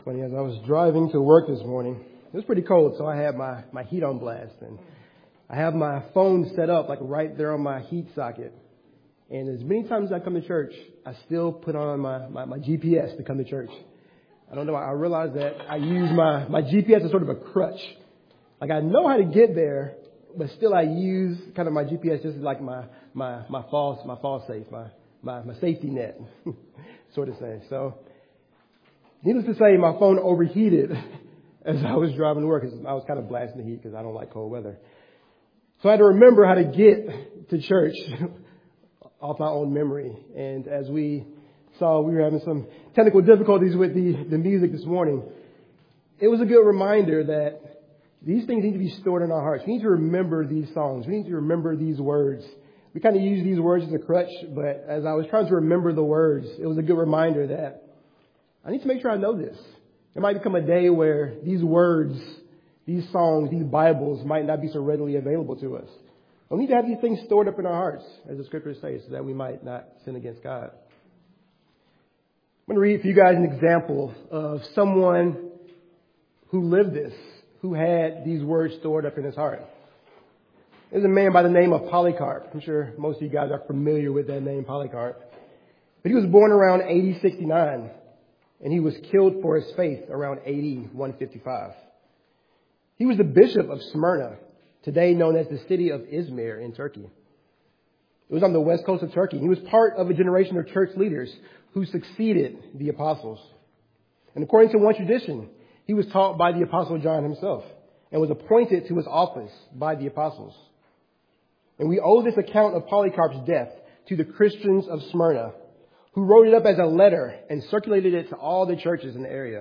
Funny, as I was driving to work this morning, it was pretty cold, so I had my heat on blast. And I have my phone set up like right there on my heat socket. And as many times as I come to church, I still put on my GPS to come to church. I don't know. I realize that I use my GPS as sort of a crutch. Like I know how to get there, but still I use kind of my GPS just like my fall safe, my safety net, sort of thing. So needless to say, my phone overheated as I was driving to work because I was kind of blasting the heat because I don't like cold weather. So I had to remember how to get to church off my own memory. And as we saw, we were having some technical difficulties with the music this morning. It was a good reminder that these things need to be stored in our hearts. We need to remember these songs. We need to remember these words. We kind of use these words as a crutch, but as I was trying to remember the words, it was a good reminder that I need to make sure I know this. There might become a day where these words, these songs, these Bibles might not be so readily available to us. We need to have these things stored up in our hearts, as the scriptures say, so that we might not sin against God. I'm going to read for you guys an example of someone who lived this, who had these words stored up in his heart. There's a man by the name of Polycarp. I'm sure most of you guys are familiar with that name, Polycarp. But he was born around AD 69, and he was killed for his faith around AD 155. He was the bishop of Smyrna, today known as the city of Izmir in Turkey. It was on the west coast of Turkey. He was part of a generation of church leaders who succeeded the apostles. And according to one tradition, he was taught by the apostle John himself and was appointed to his office by the apostles. And we owe this account of Polycarp's death to the Christians of Smyrna, who wrote it up as a letter and circulated it to all the churches in the area.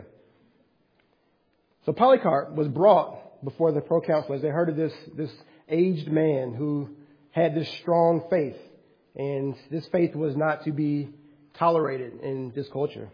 So Polycarp was brought before the proconsul as they heard of this aged man who had this strong faith, and this faith was not to be tolerated in this culture.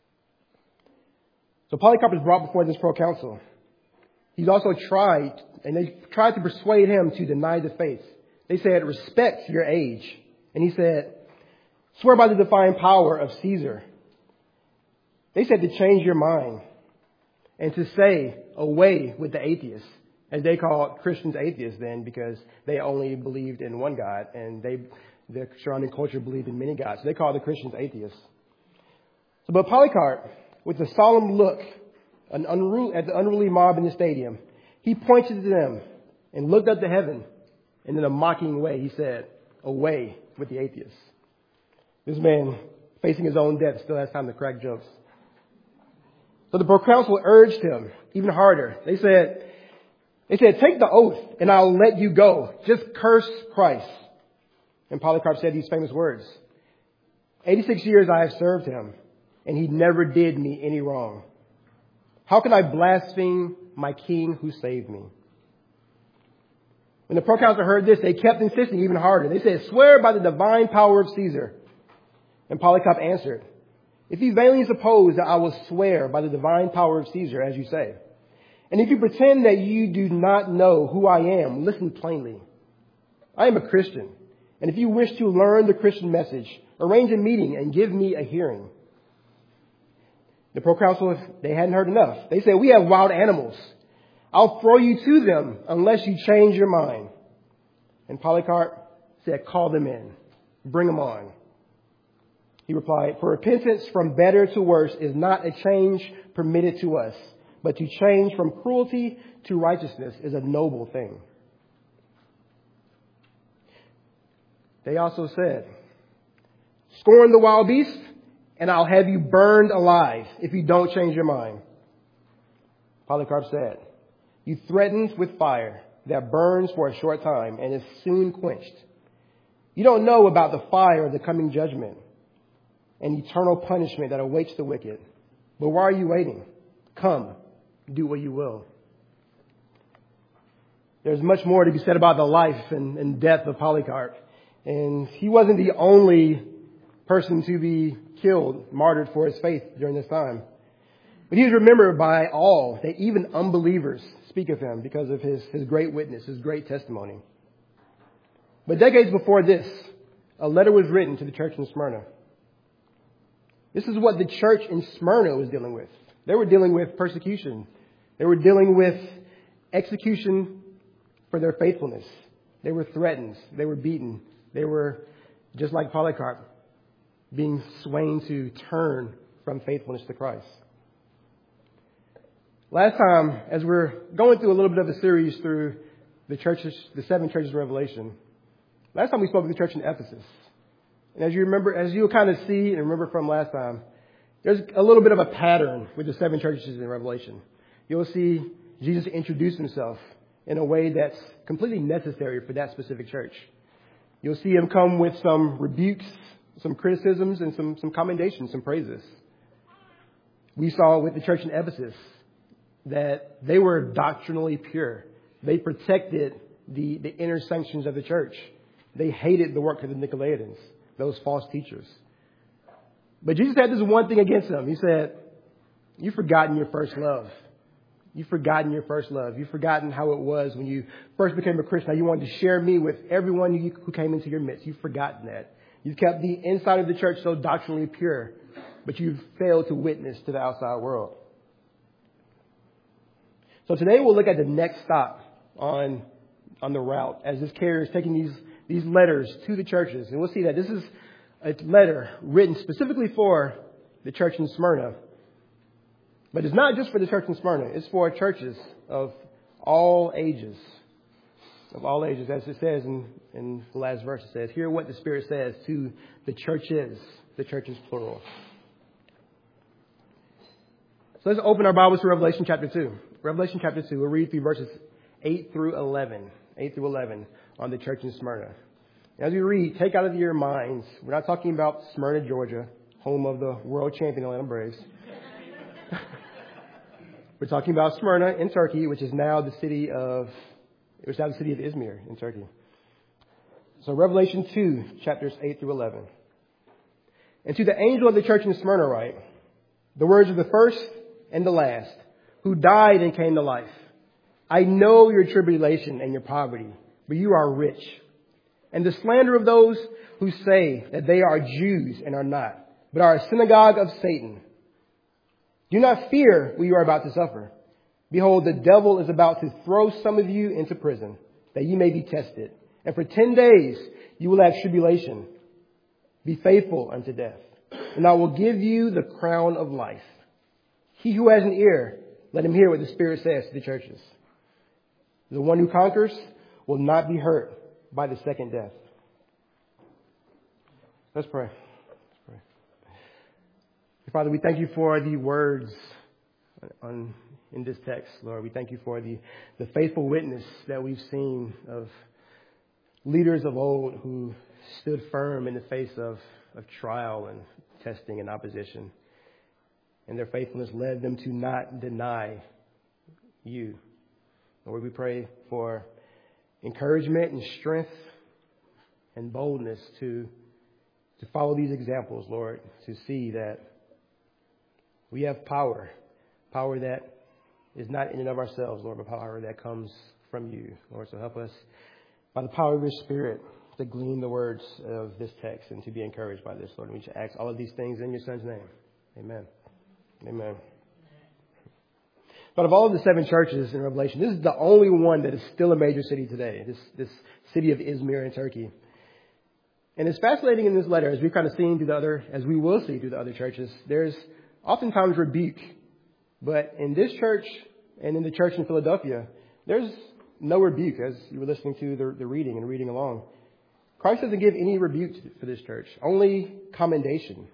So Polycarp is brought before this proconsul. He's also tried, and they tried to persuade him to deny the faith. They said, respect your age. And he said, swear by the divine power of Caesar. They said to change your mind and to say away with the atheists, as they called Christians atheists then because they only believed in one God and the surrounding culture believed in many gods. So they called the Christians atheists. So, but Polycarp, with a solemn look at the unruly mob in the stadium, he pointed to them and looked up to heaven, and in a mocking way he said, away with the atheists. This man, facing his own death, still has time to crack jokes. So the proconsul urged him even harder. They said, take the oath and I'll let you go. Just curse Christ. And Polycarp said these famous words, 86 years I have served him, and he never did me any wrong. How can I blaspheme my king who saved me? When the proconsul heard this, they kept insisting even harder. They said, swear by the divine power of Caesar. And Polycarp answered, if you vainly suppose that I will swear by the divine power of Caesar, as you say, and if you pretend that you do not know who I am, listen plainly. I am a Christian, and if you wish to learn the Christian message, arrange a meeting and give me a hearing. The proconsul, they hadn't heard enough. They said, we have wild animals. I'll throw you to them unless you change your mind. And Polycarp said, call them in. Bring them on. He replied, for repentance from better to worse is not a change permitted to us, but to change from cruelty to righteousness is a noble thing. They also said, scorn the wild beast, and I'll have you burned alive if you don't change your mind. Polycarp said, you threatened with fire that burns for a short time and is soon quenched. You don't know about the fire of the coming judgment and eternal punishment that awaits the wicked. But why are you waiting? Come, do what you will. There's much more to be said about the life and death of Polycarp. And he wasn't the only person to be killed, martyred for his faith during this time. But he was remembered by all, that even unbelievers speak of him because of his great witness, his great testimony. But decades before this, a letter was written to the church in Smyrna. This is what the church in Smyrna was dealing with. They were dealing with persecution. They were dealing with execution for their faithfulness. They were threatened. They were beaten. They were, just like Polycarp, being swayed to turn from faithfulness to Christ. Last time, as we're going through a little bit of a series through the churches, the 7 churches of Revelation, last time we spoke of the church in Ephesus. And as you'll kind of see and remember from last time, there's a little bit of a pattern with the 7 churches in Revelation. You'll see Jesus introduce himself in a way that's completely necessary for that specific church. You'll see him come with some rebukes, some criticisms, and some commendations, some praises. We saw with the church in Ephesus that they were doctrinally pure. They protected the inner sanctions of the church. They hated the work of the Nicolaitans, those false teachers. But Jesus had this one thing against them. He said, "You've forgotten your first love. You've forgotten your first love. You've forgotten how it was when you first became a Christian. How you wanted to share me with everyone who came into your midst. You've forgotten that. You've kept the inside of the church so doctrinally pure, but you've failed to witness to the outside world." So today we'll look at the next stop on the route as this carrier is taking these letters to the churches. And we'll see that this is a letter written specifically for the church in Smyrna. But it's not just for the church in Smyrna. It's for churches of all ages. Of all ages. As it says in the last verse, it says, "Hear what the Spirit says to the churches." The churches plural. So let's open our Bibles to Revelation chapter 2. Revelation chapter 2. We'll read through verses 8 through 11. 8 through 11 on the church in Smyrna. As we read, take out of your minds, we're not talking about Smyrna, Georgia, home of the world champion Atlanta Braves. We're talking about Smyrna in Turkey, which is now the city of Izmir in Turkey. So Revelation 2, chapters 8 through 11. "And to the angel of the church in Smyrna write, the words of the first and the last, who died and came to life. I know your tribulation and your poverty, but you are rich. And the slander of those who say that they are Jews and are not, but are a synagogue of Satan. Do not fear what you are about to suffer. Behold, the devil is about to throw some of you into prison, that you may be tested. And for 10 days you will have tribulation. Be faithful unto death, and I will give you the crown of life. He who has an ear, let him hear what the Spirit says to the churches. The one who conquers will not be hurt by the second death." Let's pray. Father, we thank you for the words in this text, Lord. We thank you for the faithful witness that we've seen of leaders of old who stood firm in the face of trial and testing and opposition. And their faithfulness led them to not deny you. Lord, we pray for encouragement and strength and boldness to follow these examples, Lord, to see that we have power that is not in and of ourselves, Lord, but power that comes from you, Lord. So help us by the power of your Spirit to glean the words of this text and to be encouraged by this, Lord. We should ask all of these things in your Son's name. Amen. Amen. But of all of the 7 churches in Revelation, this is the only one that is still a major city today, this city of Izmir in Turkey. And it's fascinating in this letter, as we've kind of seen as we will see through the other churches, there's oftentimes rebuke. But in this church and in the church in Philadelphia, there's no rebuke, as you were listening to the reading and reading along. Christ doesn't give any rebuke for this church, only commendation.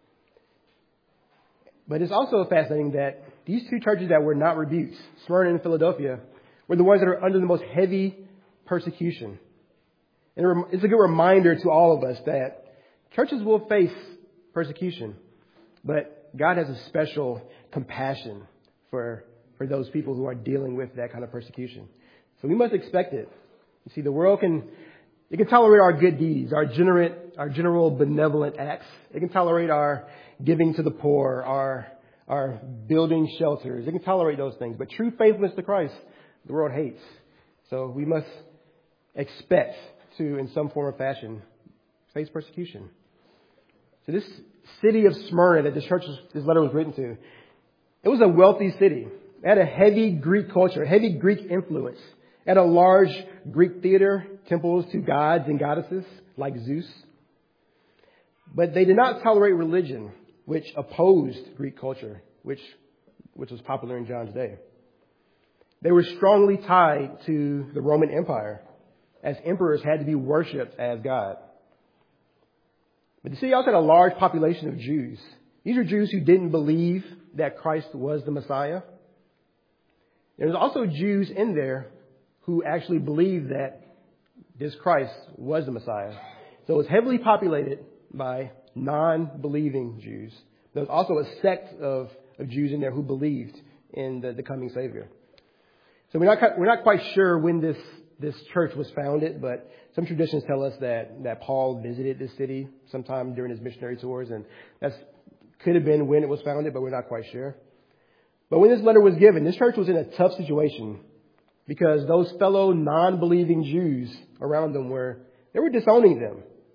But it's also fascinating that these 2 churches that were not rebuked, Smyrna and Philadelphia, were the ones that are under the most heavy persecution. And it's a good reminder to all of us that churches will face persecution, but God has a special compassion for those people who are dealing with that kind of persecution. So we must expect it. You see, the world can tolerate our good deeds, our general benevolent acts. It can tolerate our giving to the poor, our building shelters. It can tolerate those things. But true faithfulness to Christ, the world hates. So we must expect to, in some form or fashion, face persecution. So this city of Smyrna that this letter was written to, It was a wealthy city. It had a heavy Greek culture, heavy Greek influence. It had a large Greek theater, temples to gods and goddesses like Zeus. But they did not tolerate religion, which opposed Greek culture, which was popular in John's day. They were strongly tied to the Roman Empire, as emperors had to be worshipped as God. But the city also had a large population of Jews. These are Jews who didn't believe that Christ was the Messiah. There's also Jews in there who actually believed that this Christ was the Messiah. So it was heavily populated by non-believing Jews. There was also a sect of Jews in there who believed in the coming Savior. So we're not quite sure when this church was founded, but some traditions tell us that Paul visited this city sometime during his missionary tours, and that could have been when it was founded, but we're not quite sure. But when this letter was given, this church was in a tough situation because those fellow non-believing Jews around them were disowning them.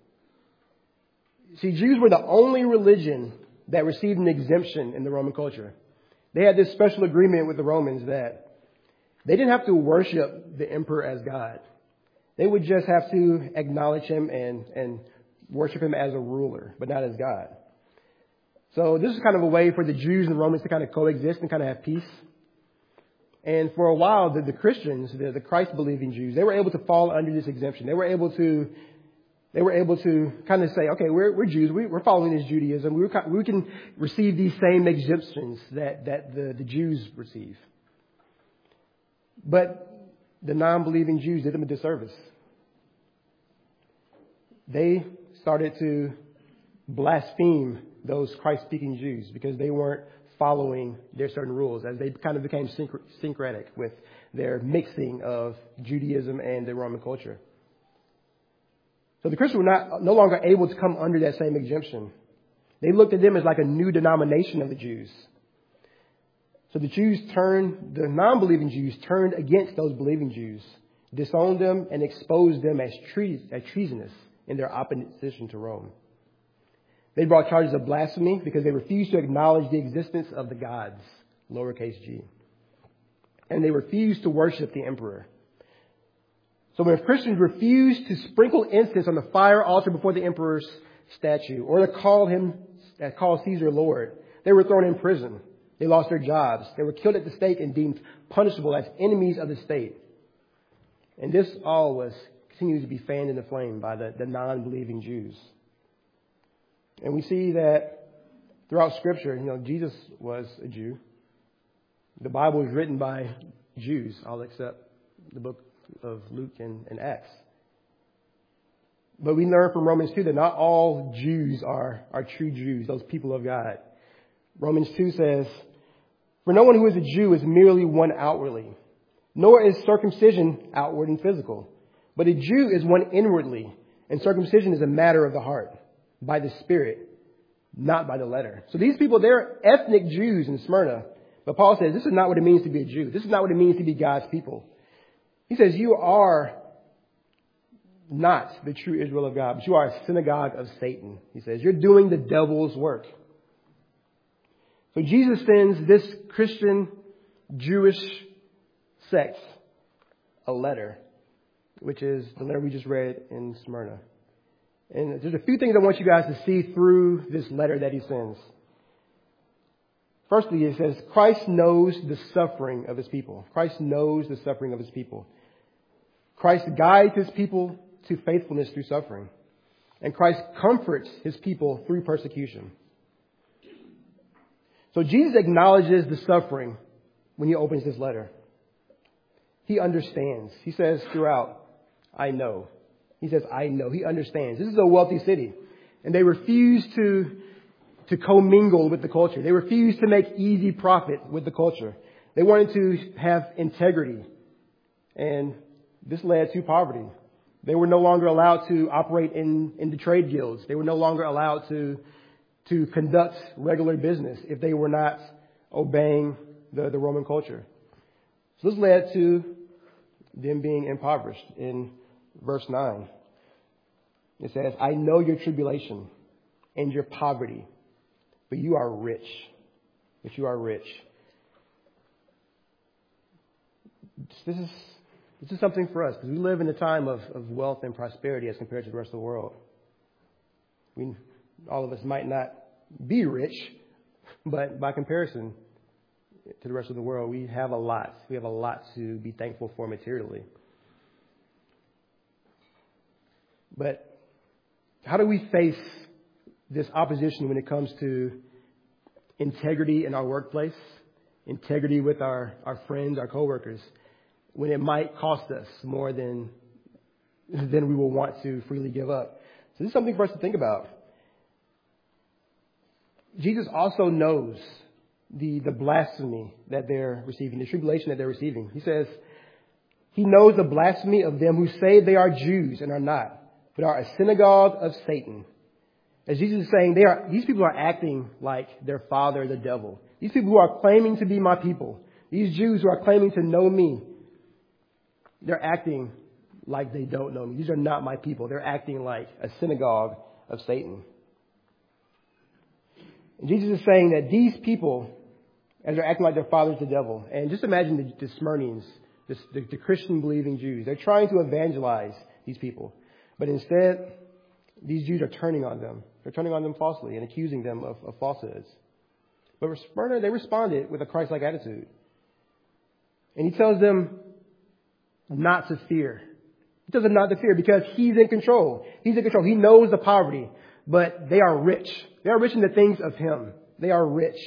See, Jews were the only religion that received an exemption in the Roman culture. They had this special agreement with the Romans that they didn't have to worship the emperor as God. They would just have to acknowledge him and worship him as a ruler, but not as God. So this is kind of a way for the Jews and the Romans to kind of coexist and kind of have peace. And for a while, the Christians, the Christ-believing Jews, they were able to fall under this exemption. They were able to kind of say, okay, we're Jews. We're following this Judaism. We can receive these same exemptions that the Jews receive. But the non-believing Jews did them a disservice. They started to blaspheme those Christ-speaking Jews because they weren't following their certain rules, as they kind of became syncretic with their mixing of Judaism and the Roman culture. So the Christians were no longer able to come under that same exemption. They looked at them as like a new denomination of the Jews. So the non-believing Jews turned against those believing Jews, disowned them, and exposed them as treasonous in their opposition to Rome. They brought charges of blasphemy because they refused to acknowledge the existence of the gods, lowercase g. And they refused to worship the emperor. So when Christians refused to sprinkle incense on the fire altar before the emperor's statue or to call Caesar Lord, they were thrown in prison. They lost their jobs. They were killed at the stake and deemed punishable as enemies of the state. And this all continued to be fanned in the flame by the non-believing Jews. And we see that throughout Scripture, Jesus was a Jew. The Bible was written by Jews, all except the book of Luke and Acts. But we learn from Romans 2 that not all Jews are true Jews, those people of God. Romans 2 says, "For no one who is a Jew is merely one outwardly, nor is circumcision outward and physical. But a Jew is one inwardly, and circumcision is a matter of the heart, by the Spirit, not by the letter." So these people, they're ethnic Jews in Smyrna. But Paul says this is not what it means to be a Jew. This is not what it means to be God's people. He says you are not the true Israel of God, but you are a synagogue of Satan. He says you're doing the devil's work. So Jesus sends this Christian Jewish sect a letter, which is the letter we just read in Smyrna. And there's a few things I want you guys to see through this letter that he sends. Firstly, it says Christ knows the suffering of his people. Christ knows the suffering of his people. Christ guides his people to faithfulness through suffering. And Christ comforts his people through persecution. So Jesus acknowledges the suffering when he opens this letter. He understands. He says throughout, I know. He says, I know. He understands. This is a wealthy city. And they refuse to commingle with the culture. They refused to make easy profit with the culture. They wanted to have integrity. And this led to poverty. They were no longer allowed to operate in the trade guilds. They were no longer allowed to conduct regular business if they were not obeying the Roman culture. So this led to them being impoverished. In verse 9, it says, I know your tribulation and your poverty, but you are rich. But you are rich. this is something for us because we live in a time of wealth and prosperity as compared to the rest of the world. All of us might not be rich, but by comparison to the rest of the world, we have a lot. We have a lot to be thankful for materially. But how do we face this opposition when it comes to integrity in our workplace, integrity with our friends, our coworkers, when it might cost us more than we will want to freely give up? So this is something for us to think about. Jesus also knows the blasphemy that they're receiving, the tribulation that they're receiving. He says, he knows the blasphemy of them who say they are Jews and are not, but are a synagogue of Satan. As Jesus is saying, these people are acting like their father, the devil. These people who are claiming to be my people, these Jews who are claiming to know me, they're acting like they don't know me. These are not my people. They're acting like a synagogue of Satan. And Jesus is saying that these people, as they're acting like their father's the devil, and just imagine the Smyrnians, the Christian-believing Jews. They're trying to evangelize these people. But instead, these Jews are turning on them. They're turning on them falsely and accusing them of falsehoods. But Smyrna, they responded with a Christ-like attitude. And he tells them not to fear. He tells them not to fear because he's in control. He's in control. He knows the poverty, but they are rich. They are rich in the things of him. They are rich.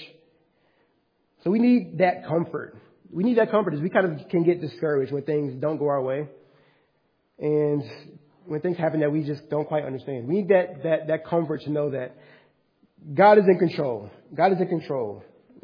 So we need that comfort. We need that comfort as we kind of can get discouraged when things don't go our way. And when things happen that we just don't quite understand. We need that comfort to know that God is in control. God is in control.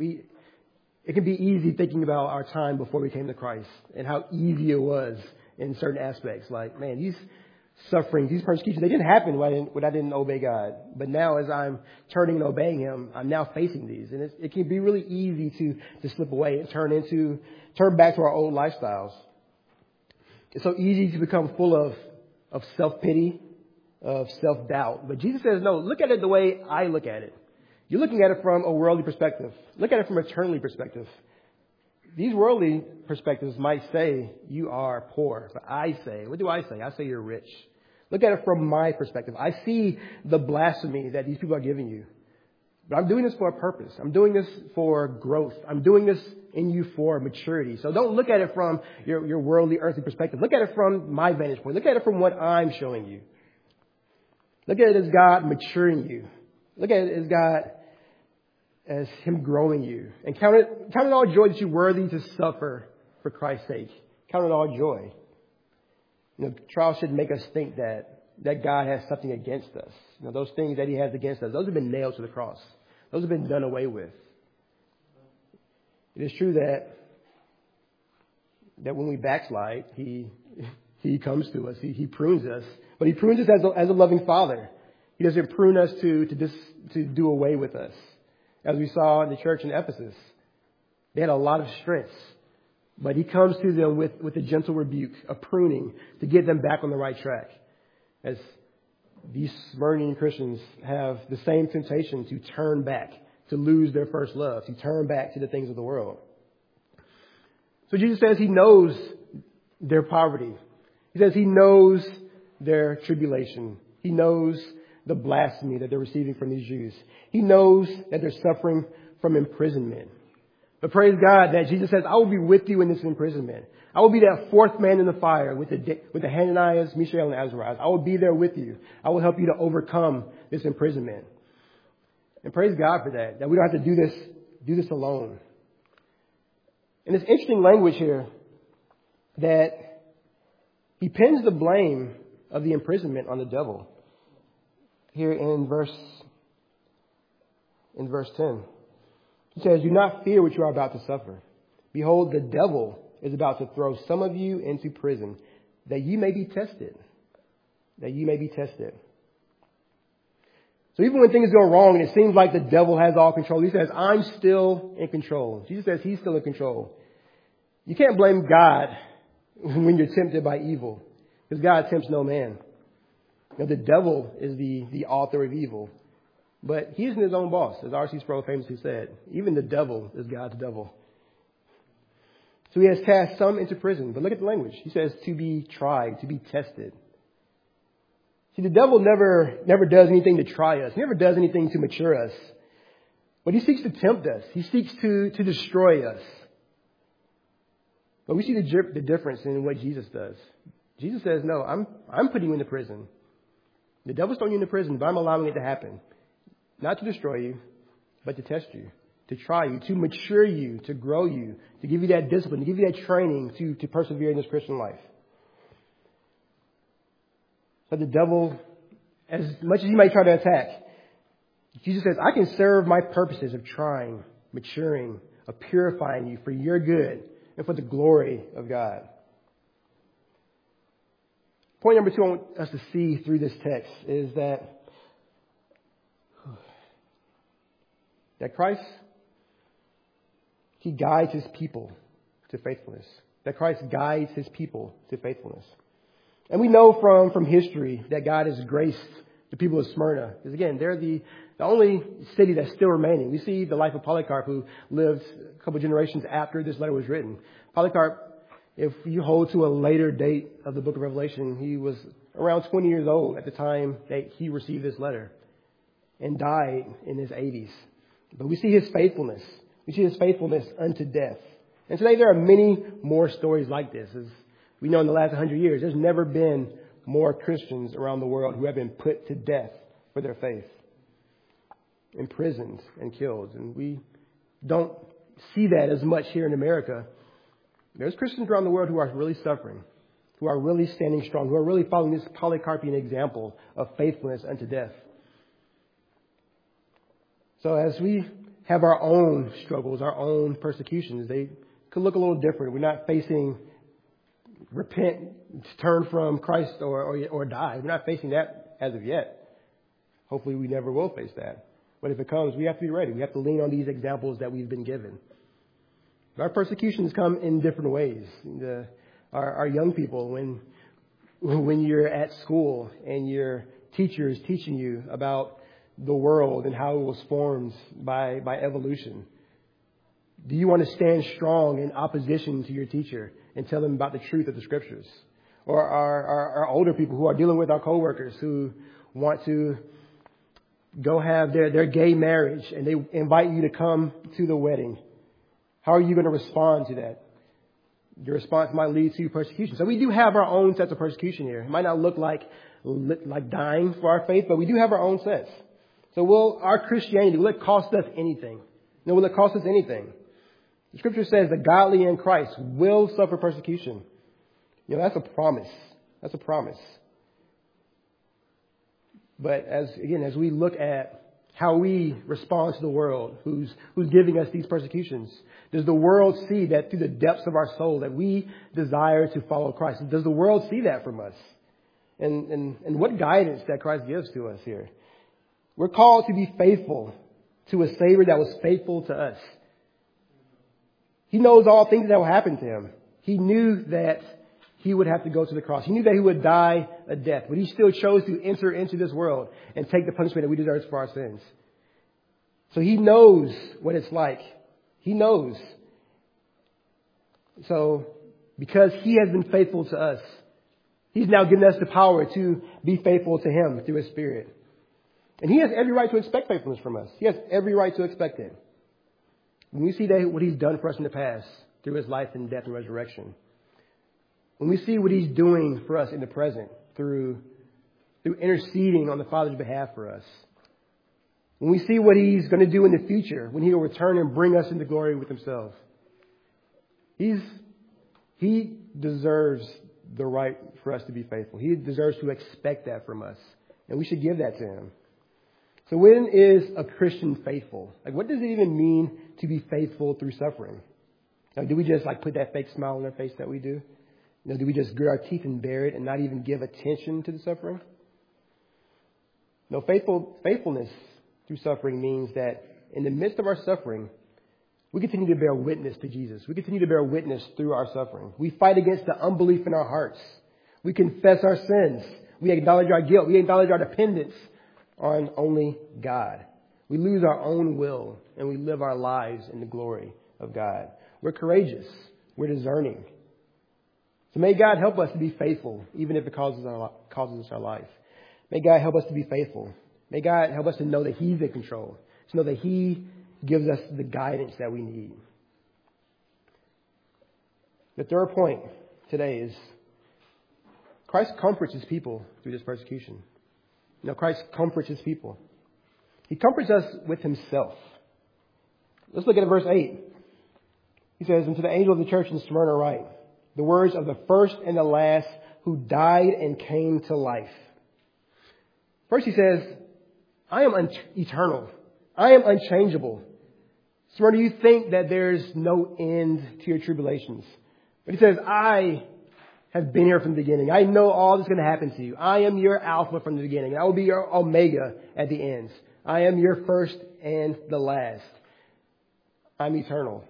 It can be easy thinking about our time before we came to Christ and how easy it was in certain aspects. Like, man, these sufferings, these persecutions, they didn't happen when I didn't obey God. But now as I'm turning and obeying him, I'm now facing these. And it can be really easy to slip away and turn back to our old lifestyles. It's so easy to become full of self-pity, of self-doubt. But Jesus says, no, look at it the way I look at it. You're looking at it from a worldly perspective. Look at it from an eternal perspective. These worldly perspectives might say you are poor. But what do I say? I say you're rich. Look at it from my perspective. I see the blasphemy that these people are giving you. But I'm doing this for a purpose. I'm doing this for growth. I'm doing this in you for maturity. So don't look at it from your worldly, earthly perspective. Look at it from my vantage point. Look at it from what I'm showing you. Look at it as God maturing you. Look at it as God, as him growing you. And count it all joy that you're worthy to suffer for Christ's sake. Count it all joy. Trials should make us think that God has something against us. Those things that he has against us, those have been nailed to the cross. Those have been done away with. It is true that when we backslide, he comes to us. He prunes us. But he prunes us as a loving father. He doesn't prune us to do away with us. As we saw in the church in Ephesus, they had a lot of strengths. But he comes to them with a gentle rebuke, a pruning, to get them back on the right track. As these Smyrnian Christians have the same temptation to turn back, to lose their first love, to turn back to the things of the world. So Jesus says he knows their poverty. He says he knows their tribulation. He knows the blasphemy that they're receiving from these Jews. He knows that they're suffering from imprisonment. But praise God that Jesus says, I will be with you in this imprisonment. I will be that fourth man in the fire with the Hananias, Mishael, and Azariah. I will be there with you. I will help you to overcome this imprisonment. And praise God for that we don't have to do this alone. And it's interesting language here that he pins the blame of the imprisonment on the devil. Here in verse 10. He says, do not fear what you are about to suffer. Behold, the devil is about to throw some of you into prison, that you may be tested. That you may be tested. So even when things go wrong and it seems like the devil has all control, he says, I'm still in control. Jesus says he's still in control. You can't blame God when you're tempted by evil, because God tempts no man. The devil is the author of evil. But he isn't his own boss, as R.C. Sproul famously said. Even the devil is God's devil. So he has cast some into prison. But look at the language. He says to be tried, to be tested. See, the devil never does anything to try us. He never does anything to mature us. But he seeks to tempt us. He seeks to destroy us. But we see the difference in what Jesus does. Jesus says, no, I'm putting you into prison. The devil's throwing you into prison, but I'm allowing it to happen. Not to destroy you, but to test you, to try you, to mature you, to grow you, to give you that discipline, to give you that training to persevere in this Christian life. So the devil, as much as he might try to attack, Jesus says, I can serve my purposes of trying, maturing, of purifying you for your good and for the glory of God. Point number 2 I want us to see through this text is that Christ, he guides his people to faithfulness. That Christ guides his people to faithfulness. And we know from history that God has graced the people of Smyrna. Because again, they're the only city that's still remaining. We see the life of Polycarp, who lived a couple generations after this letter was written. Polycarp, if you hold to a later date of the book of Revelation, he was around 20 years old at the time that he received this letter and died in his 80s. But we see his faithfulness. We see his faithfulness unto death. And today there are many more stories like this. As we know in the last 100 years, there's never been more Christians around the world who have been put to death for their faith, imprisoned and killed. And we don't see that as much here in America. There's Christians around the world who are really suffering, who are really standing strong, who are really following this Polycarpian example of faithfulness unto death. So as we have our own struggles, our own persecutions, they could look a little different. We're not facing repent, turn from Christ or die. We're not facing that as of yet. Hopefully we never will face that. But if it comes, we have to be ready. We have to lean on these examples that we've been given. Our persecutions come in different ways. Our young people, when you're at school and your teacher is teaching you about the world and how it was formed by evolution, do you want to stand strong in opposition to your teacher and tell them about the truth of the scriptures? Or our older people who are dealing with our coworkers who want to go have their gay marriage and they invite you to come to the wedding. How are you going to respond to that? Your response might lead to persecution. So we do have our own sets of persecution here. It might not look like dying for our faith, but we do have our own sets. So our Christianity, will it cost us anything? No, will it cost us anything? The scripture says the godly in Christ will suffer persecution. That's a promise. That's a promise. But as we look at how we respond to the world who's giving us these persecutions, does the world see that through the depths of our soul that we desire to follow Christ? Does the world see that from us? And what guidance that Christ gives to us here? We're called to be faithful to a Savior that was faithful to us. He knows all things that will happen to him. He knew that he would have to go to the cross. He knew that he would die a death, but he still chose to enter into this world and take the punishment that we deserve for our sins. So he knows what it's like. He knows. So because he has been faithful to us, he's now given us the power to be faithful to him through his Spirit. And he has every right to expect faithfulness from us. He has every right to expect it. When we see what he's done for us in the past through his life and death and resurrection, when we see what he's doing for us in the present through interceding on the Father's behalf for us, when we see what he's going to do in the future, when he will return and bring us into glory with himself, he deserves the right for us to be faithful. He deserves to expect that from us, and we should give that to him. So when is a Christian faithful? What does it even mean to be faithful through suffering? Do we just put that fake smile on their face that we do? Do we just grit our teeth and bear it and not even give attention to the suffering? No, faithfulness through suffering means that in the midst of our suffering, we continue to bear witness to Jesus. We continue to bear witness through our suffering. We fight against the unbelief in our hearts. We confess our sins. We acknowledge our guilt. We acknowledge our dependence on only God. We lose our own will and we live our lives in the glory of God. We're courageous. We're discerning. So may God help us to be faithful, even if it causes us our life. May God help us to be faithful. May God help us to know that He's in control, to know that He gives us the guidance that we need. The third point today is Christ comforts His people through this persecution. Christ comforts His people. He comforts us with Himself. Let's look at verse 8. He says, "And to the angel of the church in Smyrna write, the words of the first and the last who died and came to life." First he says, I am eternal. I am unchangeable. Smyrna, you think that there's no end to your tribulations. But he says, I have been here from the beginning. I know all that's going to happen to you. I am your Alpha from the beginning. I will be your Omega at the ends. I am your first and the last. I'm eternal.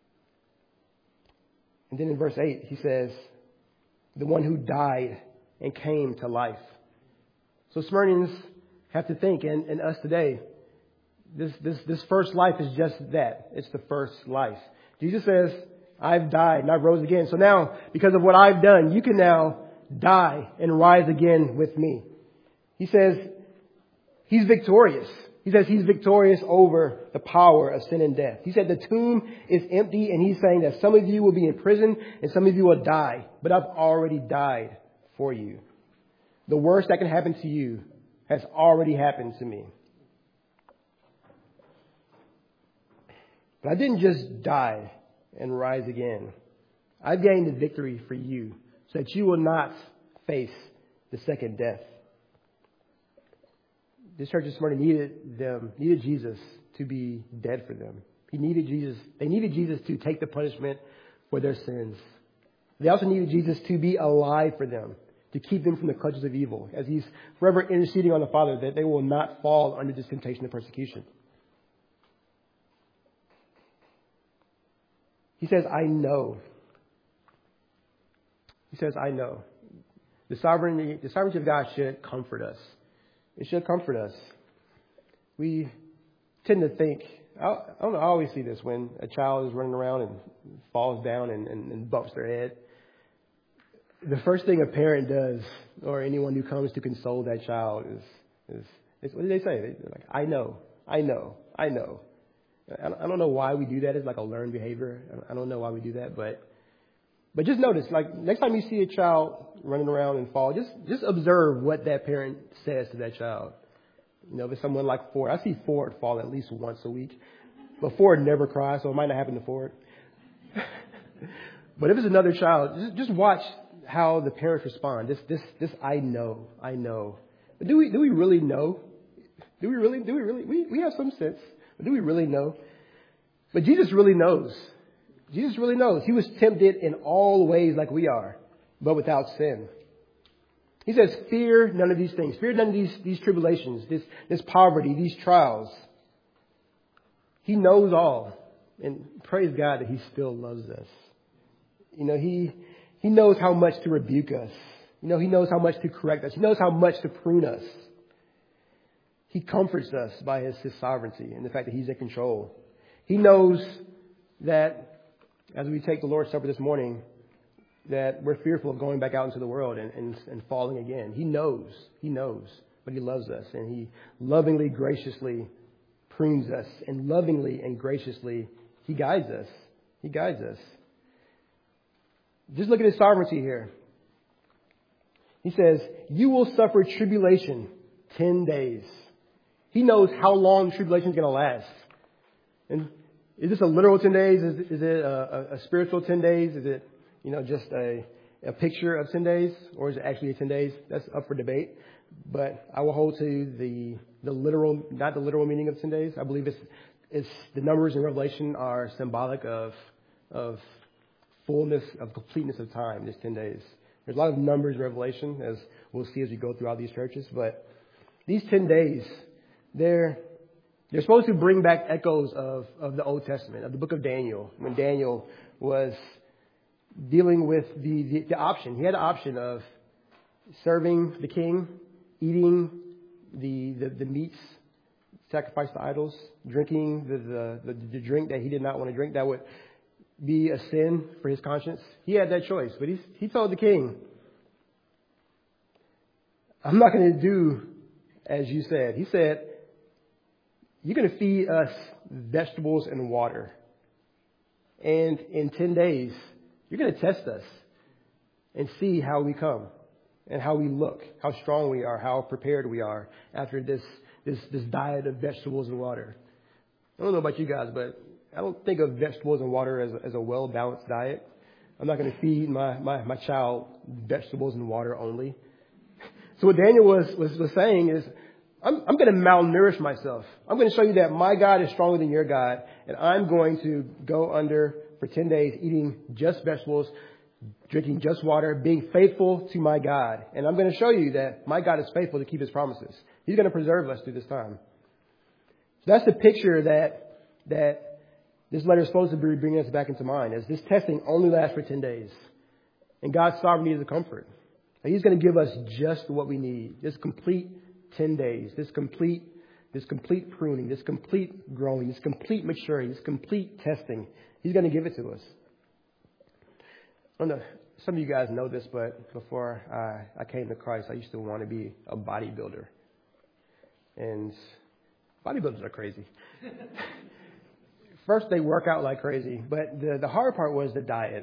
And then in verse 8, he says, the one who died and came to life. So Smyrnians have to think, and us today, this first life is just that. It's the first life. Jesus says, I've died and I rose again. So now, because of what I've done, you can now die and rise again with me. He says, He's victorious. He says He's victorious over the power of sin and death. He said the tomb is empty, and He's saying that some of you will be in prison and some of you will die. But I've already died for you. The worst that can happen to you has already happened to me. But I didn't just die and rise again. I've gained the victory for you so that you will not face the second death. This church this morning needed Jesus to be dead for them. They needed Jesus to take the punishment for their sins. They also needed Jesus to be alive for them, to keep them from the clutches of evil, as He's forever interceding on the Father that they will not fall under this temptation of persecution. He says, I know. He says, I know. The sovereignty of God should comfort us. It should comfort us. We tend to think, I don't know, I always see this when a child is running around and falls down and bumps their head. The first thing a parent does, or anyone who comes to console that child, is what do they say? They're like, I know. I don't know why we do that. It's like a learned behavior. I don't know why we do that, but just notice, like next time you see a child running around and fall, just observe what that parent says to that child. If it's someone like Ford, I see Ford fall at least once a week, but Ford never cries, so it might not happen to Ford. But if it's another child, just watch how the parents respond. This I know. But do we really know? Do we really? We have some sense, but do we really know? But Jesus really knows. Jesus really knows. He was tempted in all ways like we are, but without sin. He says, fear none of these things. Fear none of these tribulations, this poverty, these trials. He knows all. And praise God that He still loves us. He knows how much to rebuke us. He knows how much to correct us. He knows how much to prune us. He comforts us by His sovereignty and the fact that He's in control. He knows that as we take the Lord's Supper this morning, that we're fearful of going back out into the world and falling again. He knows, but He loves us, and He lovingly, graciously prunes us, and lovingly and graciously He guides us. Just look at His sovereignty here. He says, you will suffer tribulation 10 days. He knows how long tribulation is going to last. And is this a literal 10 days? Is it a spiritual 10 days? Is it, just a picture of 10 days? Or is it actually 10 days? That's up for debate. But I will hold to the literal, not the literal meaning of 10 days. I believe it's the numbers in Revelation are symbolic of fullness, of completeness of time, this 10 days. There's a lot of numbers in Revelation, as we'll see as we go throughout these churches. But these 10 days, they're supposed to bring back echoes of the Old Testament, of the book of Daniel, when Daniel was dealing with the option. He had the option of serving the king, eating the meats sacrificed to idols, drinking the drink that he did not want to drink, that be a sin for his conscience? He had that choice, but he told the king, I'm not going to do as you said. He said, you're going to feed us vegetables and water. And in 10 days, you're going to test us and see how we come and how we look, how strong we are, how prepared we are after this diet of vegetables and water. I don't know about you guys, but I don't think of vegetables and water as a well-balanced diet. I'm not going to feed my child vegetables and water only. So what Daniel was saying is, I'm going to malnourish myself. I'm going to show you that my God is stronger than your God, and I'm going to go under for 10 days eating just vegetables, drinking just water, being faithful to my God. And I'm going to show you that my God is faithful to keep his promises. He's going to preserve us through this time. So that's the picture that this letter is supposed to be bringing us back into mind, as this testing only lasts for 10 days. And God's sovereignty is a comfort. And he's going to give us just what we need. This complete 10 days, this complete pruning, this complete growing, this complete maturity, this complete testing. He's going to give it to us. I don't know, some of you guys know this, but before I came to Christ, I used to want to be a bodybuilder. And bodybuilders are crazy. First, they work out like crazy, but the hard part was the diet.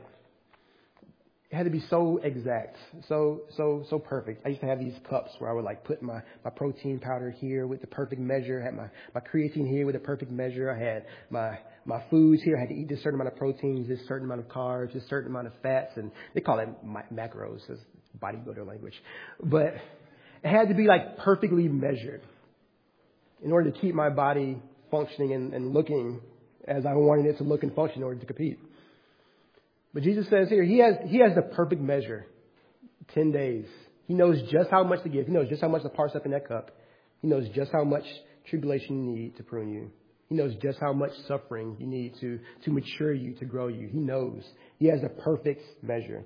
It had to be so exact, so perfect. I used to have these cups where I would like put my protein powder here with the perfect measure. I had my creatine here with the perfect measure. I had my foods here. I had to eat this certain amount of proteins, this certain amount of carbs, this certain amount of fats, and they call it macros, as bodybuilder language. But it had to be like perfectly measured in order to keep my body functioning and looking as I wanted it to look and function in order to compete. But Jesus says here, he has the perfect measure, 10 days. He knows just how much to give. He knows just how much to parse up in that cup. He knows just how much tribulation you need to prune you. He knows just how much suffering you need to mature you, to grow you. He knows. He has the perfect measure.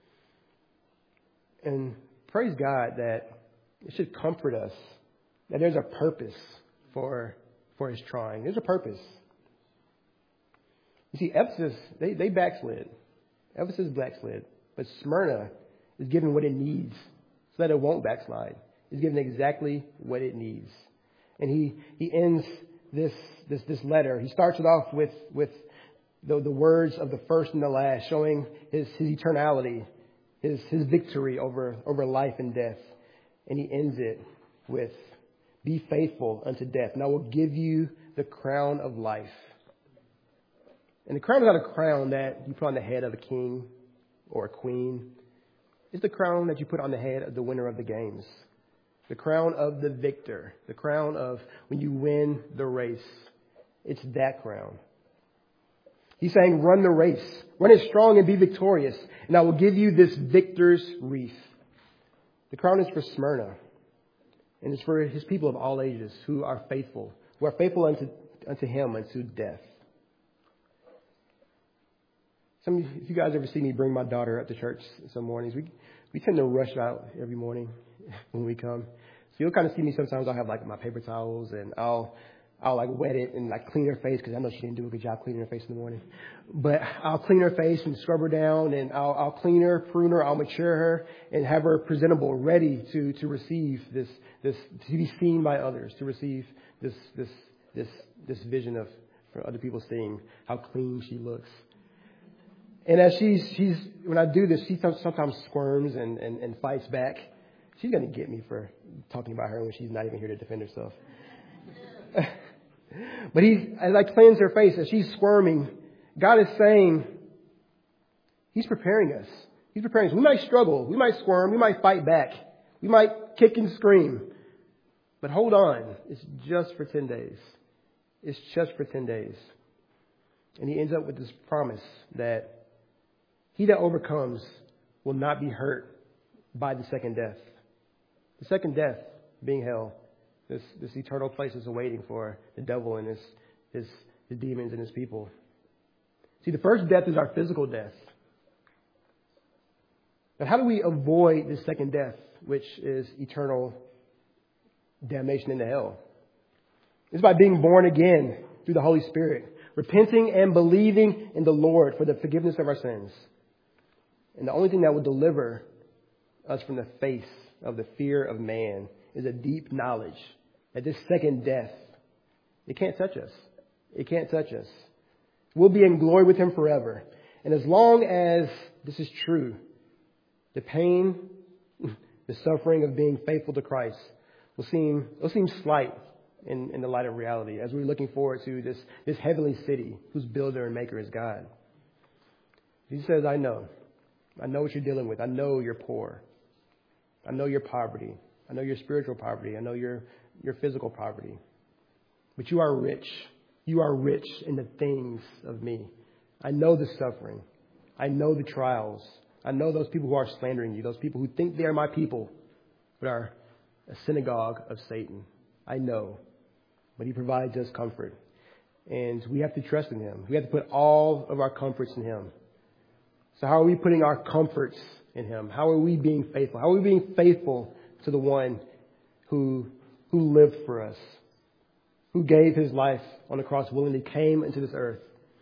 And praise God that it should comfort us that there's a purpose for his trying. There's a purpose. You see, Ephesus, they backslid. Ephesus backslid. But Smyrna is given what it needs so that it won't backslide. It's given exactly what it needs. And he ends this letter. He starts it off with the words of the first and the last, showing his eternality, his victory over life and death. And he ends it with, be faithful unto death, and I will give you the crown of life. And the crown is not a crown that you put on the head of a king or a queen. It's the crown that you put on the head of the winner of the games. The crown of the victor. The crown of when you win the race. It's that crown. He's saying, run the race. Run it strong and be victorious. And I will give you this victor's wreath. The crown is for Smyrna. And it's for his people of all ages who are faithful unto him unto death. If you guys ever see me bring my daughter up to church some mornings, we tend to rush out every morning when we come. So you'll kind of see me sometimes. I'll have like my paper towels and I'll like wet it and like clean her face because I know she didn't do a good job cleaning her face in the morning. But I'll clean her face and scrub her down, and I'll clean her, prune her, I'll mature her and have her presentable, ready to receive this to be seen by others, to receive this vision of for other people seeing how clean she looks. And as she's when I do this, she sometimes squirms and fights back. She's going to get me for talking about her when she's not even here to defend herself. But as I cleanse her face, as she's squirming, God is saying, He's preparing us. He's preparing us. We might struggle. We might squirm. We might fight back. We might kick and scream. But hold on. It's just for 10 days. It's just for 10 days. And He ends up with this promise that he that overcomes will not be hurt by the second death. The second death being hell. This eternal place is awaiting for the devil and his demons and his people. See, the first death is our physical death. But how do we avoid this second death, which is eternal damnation into hell? It's by being born again through the Holy Spirit. repenting and believing in the Lord for the forgiveness of our sins. And the only thing that will deliver us from the face of the fear of man is a deep knowledge that this second death, it can't touch us. It can't touch us. We'll be in glory with him forever. And as long as this is true, the pain, the suffering of being faithful to Christ will seem slight in the light of reality as we're looking forward to this heavenly city whose builder and maker is God. Jesus says, I know what you're dealing with. I know you're poor. I know your poverty. I know your spiritual poverty. I know your physical poverty. But you are rich. You are rich in the things of me. I know the suffering. I know the trials. I know those people who are slandering you, those people who think they are my people, but are a synagogue of Satan. I know. But he provides us comfort. And we have to trust in him. We have to put all of our comforts in him. So how are we putting our comforts in him? How are we being faithful? How are we being faithful to the one who lived for us, who gave his life on the cross willingly, came into this earth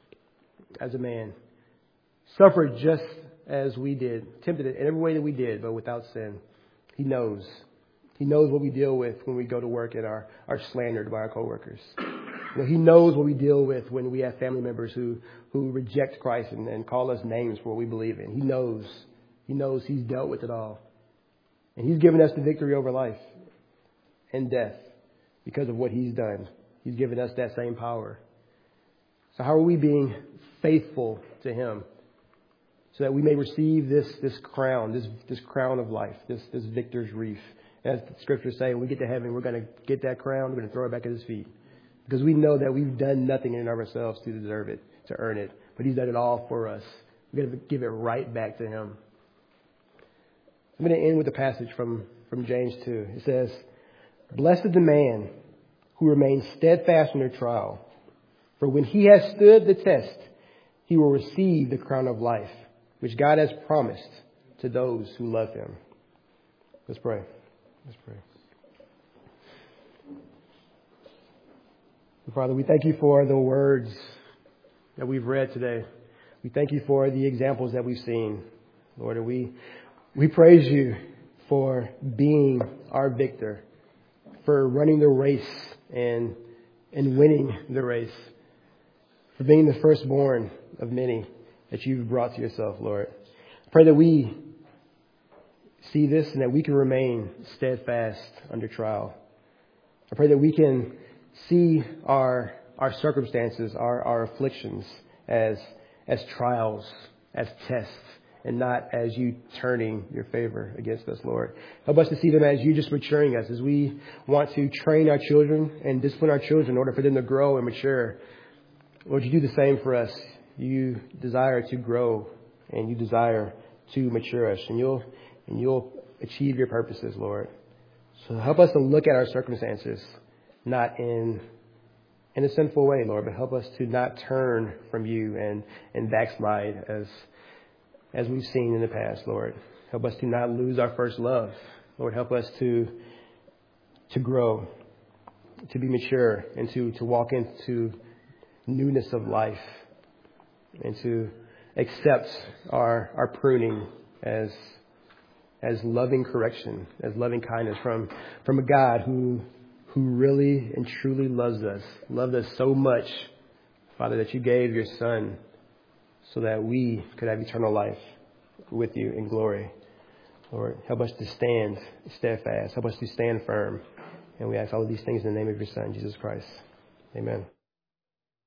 as a man, suffered just as we did, tempted it in every way that we did, but without sin. He knows. He knows what we deal with when we go to work and are slandered by our coworkers. He knows what we deal with when we have family members who reject Christ and call us names for what we believe in. He knows. He knows he's dealt with it all. And he's given us the victory over life and death because of what he's done. He's given us that same power. So how are we being faithful to him so that we may receive this crown, this crown of life, this victor's wreath? As the scriptures say, when we get to heaven, we're going to get that crown. We're going to throw it back at his feet. Because we know that we've done nothing in and of ourselves to deserve it, to earn it. But he's done it all for us. We're going to give it right back to him. I'm going to end with a passage from James 2. It says, "Blessed the man who remains steadfast under trial. For when he has stood the test, he will receive the crown of life, which God has promised to those who love him." Let's pray. Let's pray. Father, we thank you for the words that we've read today. We thank you for the examples that we've seen. Lord, and we praise you for being our victor, for running the race and winning the race, for being the firstborn of many that you've brought to yourself, Lord. I pray that we see this and that we can remain steadfast under trial. I pray that we can see our circumstances, our afflictions as trials, as tests, and not as you turning your favor against us, Lord. Help us to see them as you just maturing us, as we want to train our children and discipline our children in order for them to grow and mature. Lord, you do the same for us. You desire to grow and you desire to mature us, and you'll achieve your purposes, Lord. So help us to look at our circumstances, not in a sinful way, Lord, but help us to not turn from you and backslide as we've seen in the past, Lord. Help us to not lose our first love. Lord, help us to grow, to be mature, and to walk into newness of life, and to accept our pruning as loving correction, as loving kindness from a God who really and truly loved us so much, Father, that you gave your Son so that we could have eternal life with you in glory. Lord, help us to stand steadfast. Help us to stand firm. And we ask all of these things in the name of your Son, Jesus Christ. Amen.